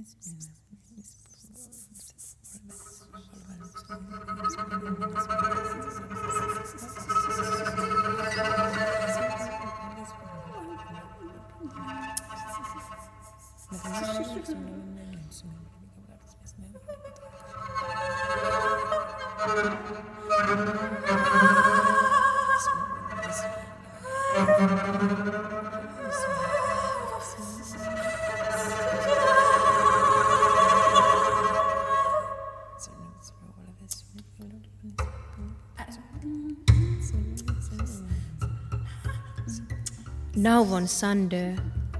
Nauvon Sandö,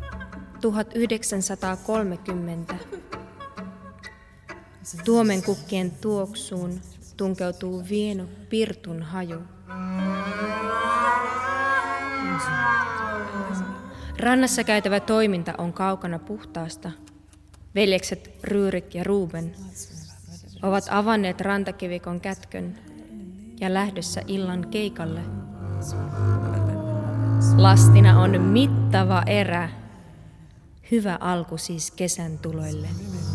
1930. Tuomenkukkien tuoksuun tunkeutuu vieno pirtun haju. Rannassa käytävä toiminta on kaukana puhtaasta. Veljekset Ryyrik ja Ruben ovat avanneet rantakivikon kätkön ja lähdössä illan keikalle. Lastina on mittava erä. Hyvä alku siis kesän tuloille.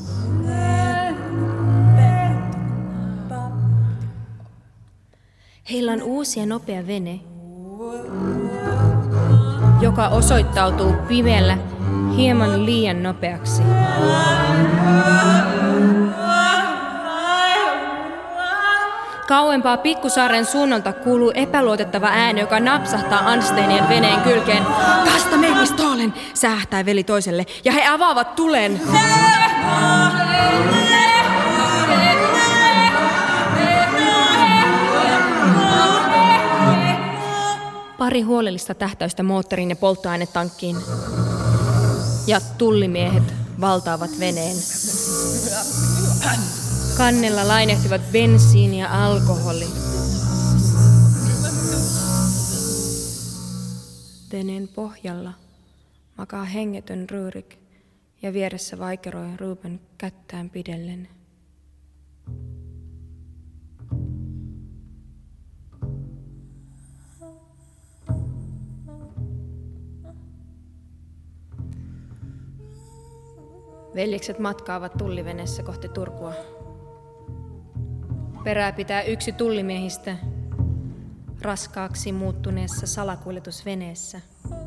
Heillä on uusi ja nopea vene, joka osoittautuu pimeällä hieman liian nopeaksi. Kauempaa Pikkusaaren suunnalta kuuluu epäluotettava ääni, joka napsahtaa Ansteinien veneen kylkeen. Kasta meilistoolen, sähtää veli toiselle, ja he avaavat tulen. Pari huolellista tähtäystä moottoriin ja polttoainetankkiin. Ja tullimiehet valtaavat veneen. Kannella lainehtivat bensiini ja alkoholi. Veneen pohjalla makaa hengetön Ryyrik ja vieressä vaikeroi Ruben kättään pidellen. Veljekset matkaavat tulliveneessä kohti Turkua. Perää pitää yksi tullimiehistä raskaaksi muuttuneessa salakuljetusveneessä.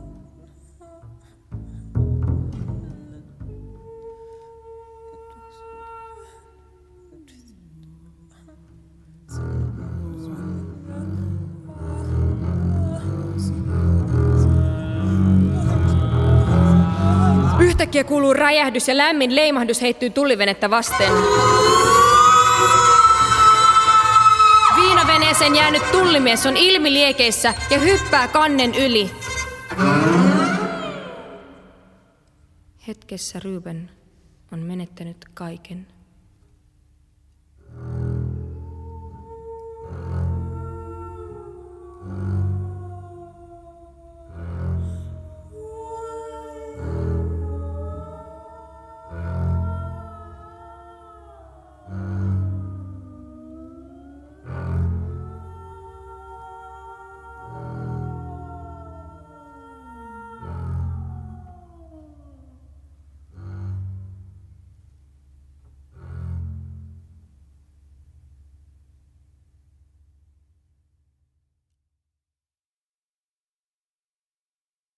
Yhtäkkiä kuuluu räjähdys ja lämmin leimahdus heittyy tullivenettä vasten. Viinaveneeseen jäänyt tullimies on ilmiliekeissä ja hyppää kannen yli. Hetkessä Ruben on menettänyt kaiken.